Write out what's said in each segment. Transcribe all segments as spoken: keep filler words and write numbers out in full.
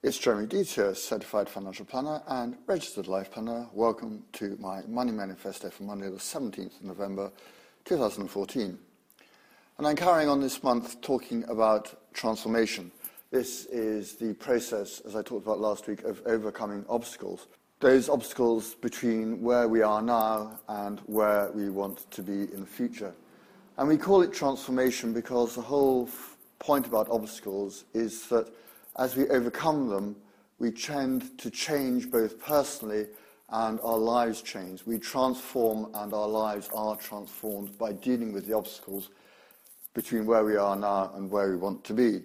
It's Jeremy Deeds here, Certified Financial Planner and Registered Life Planner. Welcome to my Money Manifesto for Monday the seventeenth of November two thousand fourteen. And I'm carrying on this month talking about transformation. This is the process, as I talked about last week, of overcoming obstacles. Those obstacles between where we are now and where we want to be in the future. And we call it transformation because the whole f- point about obstacles is that as we overcome them, we tend to change both personally and our lives change. We transform and our lives are transformed by dealing with the obstacles between where we are now and where we want to be.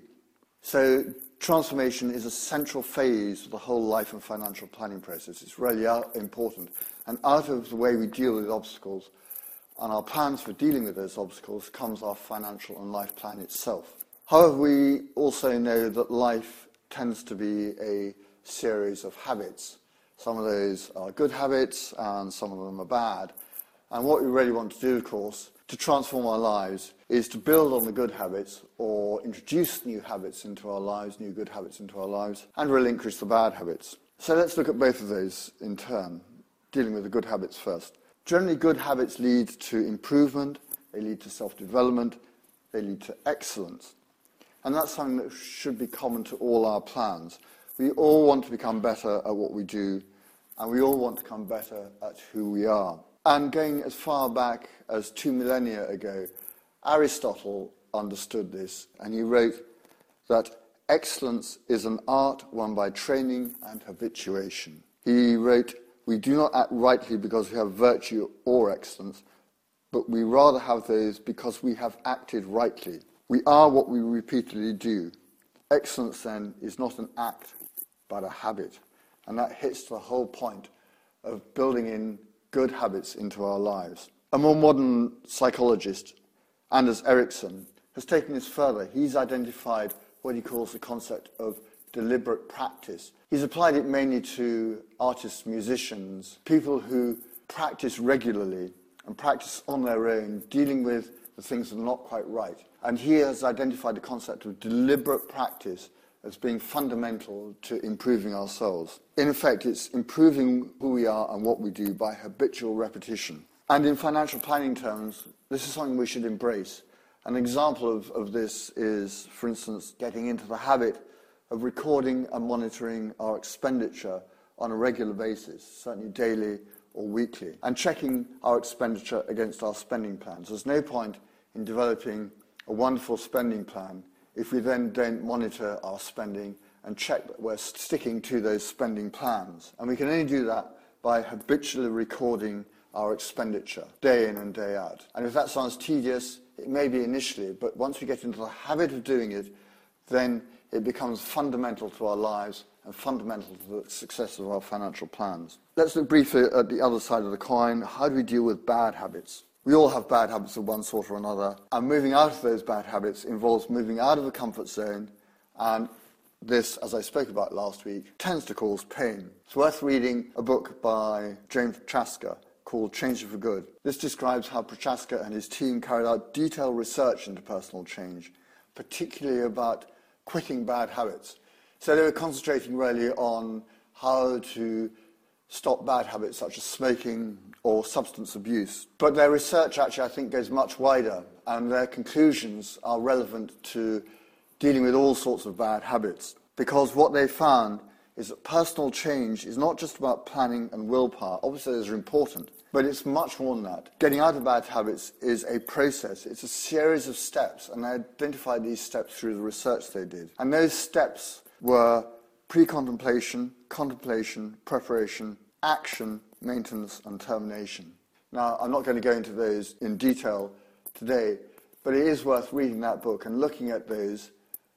So transformation is a central phase of the whole life and financial planning process. It's really important. And out of the way we deal with obstacles and our plans for dealing with those obstacles comes our financial and life plan itself. However, we also know that life tends to be a series of habits. Some of those are good habits and some of them are bad. And what we really want to do, of course, to transform our lives is to build on the good habits or introduce new habits into our lives, new good habits into our lives, and relinquish the bad habits. So let's look at both of those in turn, dealing with the good habits first. Generally, good habits lead to improvement, they lead to self-development, they lead to excellence. And that's something that should be common to all our plans. We all want to become better at what we do, and we all want to become better at who we are. And going as far back as two millennia ago, Aristotle understood this, and he wrote that excellence is an art won by training and habituation. He wrote, "We do not act rightly because we have virtue or excellence, but we rather have those because we have acted rightly. We are what we repeatedly do. Excellence, then, is not an act, but a habit." And that hits the whole point of building in good habits into our lives. A more modern psychologist, Anders Ericsson, has taken this further. He's identified what he calls the concept of deliberate practice. He's applied it mainly to artists, musicians, people who practice regularly and practice on their own, dealing with the things that are not quite right. And he has identified the concept of deliberate practice as being fundamental to improving ourselves. In effect, it's improving who we are and what we do by habitual repetition. And in financial planning terms, this is something we should embrace. An example of, of this is, for instance, getting into the habit of recording and monitoring our expenditure on a regular basis, certainly daily or weekly, and checking our expenditure against our spending plans. There's no point in developing a wonderful spending plan if we then don't monitor our spending and check that we're sticking to those spending plans. And we can only do that by habitually recording our expenditure day in and day out. And if that sounds tedious, it may be initially, but once we get into the habit of doing it, then it becomes fundamental to our lives and fundamental to the success of our financial plans. Let's look briefly at the other side of the coin. How do we deal with bad habits? We all have bad habits of one sort or another, and moving out of those bad habits involves moving out of the comfort zone, and this, as I spoke about last week, tends to cause pain. It's worth reading a book by James Prochaska called Change for Good. This describes how Prochaska and his team carried out detailed research into personal change, particularly about quitting bad habits. So they were concentrating really on how to stop bad habits such as smoking or substance abuse. But their research actually, I think, goes much wider, and their conclusions are relevant to dealing with all sorts of bad habits. Because what they found is that personal change is not just about planning and willpower. Obviously, those are important, but it's much more than that. Getting out of bad habits is a process. It's a series of steps, and they identified these steps through the research they did. And those steps were pre-contemplation, contemplation, preparation, action, maintenance, and termination. Now, I'm not going to go into those in detail today, but it is worth reading that book and looking at those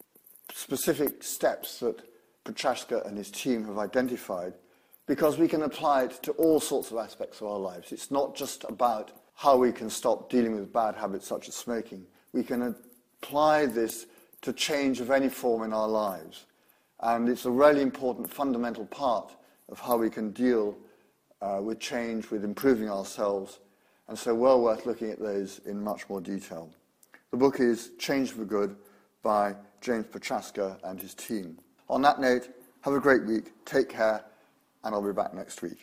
specific steps that Prochaska and his team have identified, because we can apply it to all sorts of aspects of our lives. It's not just about how we can stop dealing with bad habits such as smoking. We can apply this to change of any form in our lives. And it's a really important fundamental part of how we can deal uh, with change, with improving ourselves, and so well worth looking at those in much more detail. The book is Change for Good by James Prochaska and his team. On that note, Have a great week, take care, and I'll be back next week.